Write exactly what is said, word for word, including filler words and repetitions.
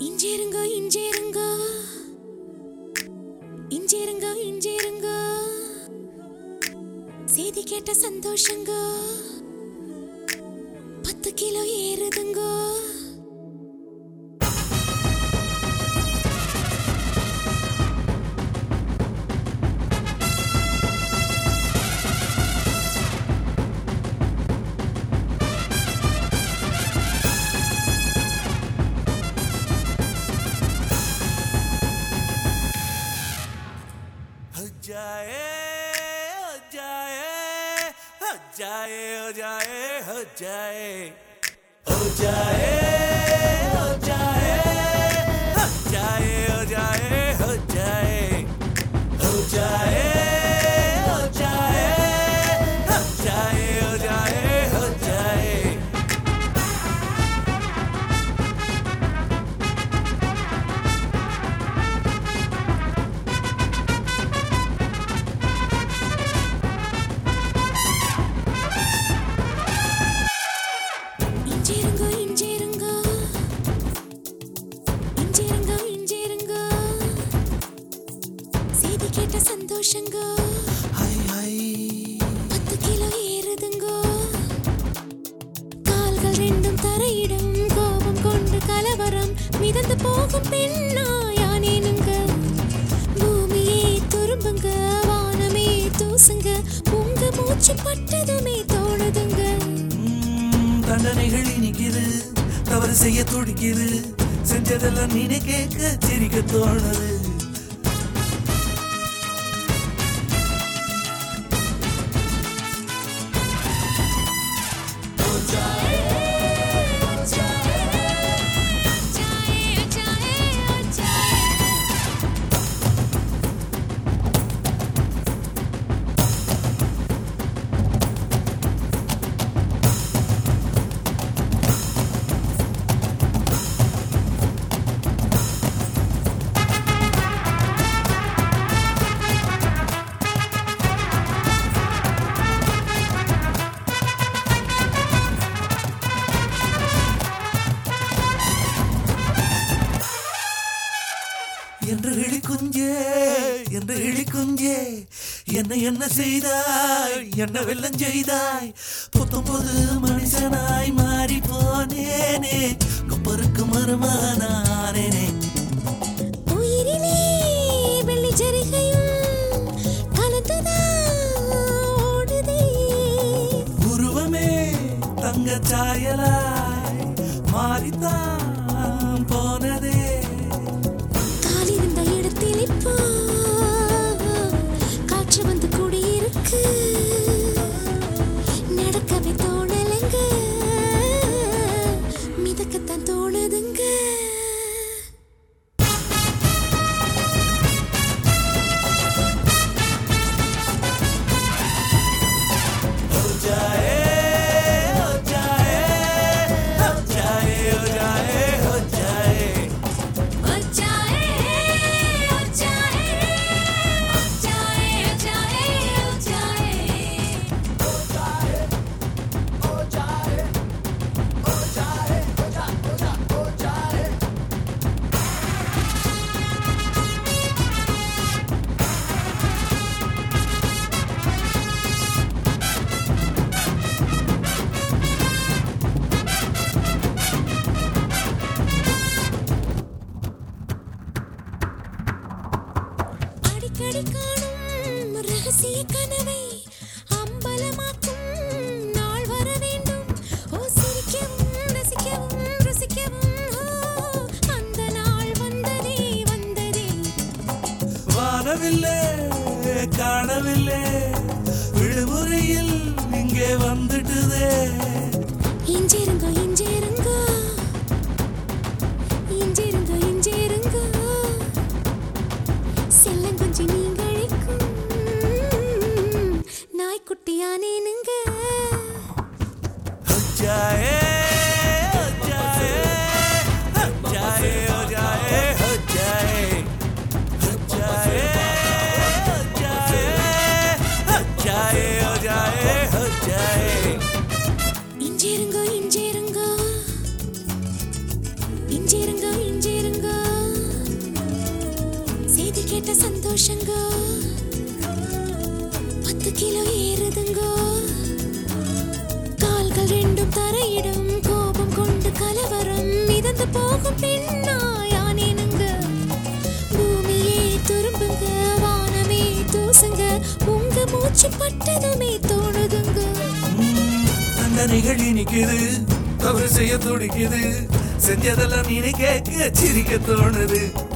இஞ்சேருங்கோ இஞ்சேருங்கோ இஞ்சேருங்கோ இஞ்சேருங்கோ செய்தி கேட்ட சந்தோஷங்கோ பத்து கிலோ ஏறுதுங்கோ. जाए हो जाए हो जाए हो जाए हो जाए हो जाए हो जाए हो जाए हो जाए हो जाए हो जाए हो जाए हो जाए हो जाए हो जाए இஞ்சேருங்கோ இஞ்சேருங்கோ இஞ்சேருங்கோ இஞ்சேருங்கோ செய்தி கேட்ட சந்தோஷங்கோ हाय हाय பத்து கிலோ ஏறுதுங்கோ. கால்கள் ரெண்டும் தரையிடும் கோபம் கொண்டு கலவரம் மிதந்து போகும் பெண்ணா யானேனுங்க. பூமியே துரும்புங்க வானமே தூசுங்க உங்க மூச்சு பட்டதுமே தோணுதுங்க. தண்டனைகள் இனிக்குது தவறு செய்ய துடிக்குது செஞ்சதெல்லாம் நீனே கேட்க சிரிக்க தோணுது. என்று இழி குஞ்சே என்று இழி குஞ்சே என்ன என்ன செய்தாய் என்ன வெள்ளம் செய்தாய் புத்தம் புது மனுஷனாய் மாறி போனேனே கொப்பருக்கு மருமானானேனே. உயிரிலே வெள்ளி ஜரிகையும் கலந்துதான் ஓடுதே. உருவமே தங்க சாயலாய் மாறித்தான் போனதே. காலிருந்த இடத்தில் இப்போ காற்று வந்து கூடியிருக்கு. நடக்கவே தோணலைங்க மிதக்கத்தான் தோணுதுங்க. हो जाए हो जाए हो जाए हो जाए हो जाए ओ जाए ओ जाए ओ जाए ओ जाए ओ जाए அடிக்கடி காணும் ரகசிய கனவை அம்பலமாக்கும் நாள் வர வேண்டும். ஓ சிரிக்கவும் ரசிக்கவும் ருசிக்கவும் ஓ அந்த நாள் வந்ததே வந்ததே. வானவில்லை காணவில்லை விடுமுறையில் இங்கே வந்துட்டுதே. இஞ்சேருங்கோ இஞ்சேருங்கோ இஞ்சேருங்கோ இஞ்சேருங்கோ செல்லங்குஞ்சி நீங்கழிக்கும் நாய்க்குட்டியானேனுங்க. हो जाए हो जाए हो जाए हो जाए हो जाए हो जाए हो जाए हो जाए हो जाए हो जाए இஞ்சேருங்கோ இஞ்சேருங்கோ கேட்ட சந்தோஷங்க பத்து கிலோ ஏறுதுங்க கால்கள் ரெண்டும் தரையிடும் கோபம் கொண்டு கலவரம் மிதந்து போகும் பெண்ணா யானேனுங்க பூமியே துரும்புங்க வானமே தூசுங்க உங்க மூச்சு பட்டதுமே தோணுதுங்க தண்டனைகள் இனிக்குது தவறு செய்ய துடிக்குது செஞ்சதெல்லாம் நீனே கேட்க சிரிக்க தோணுது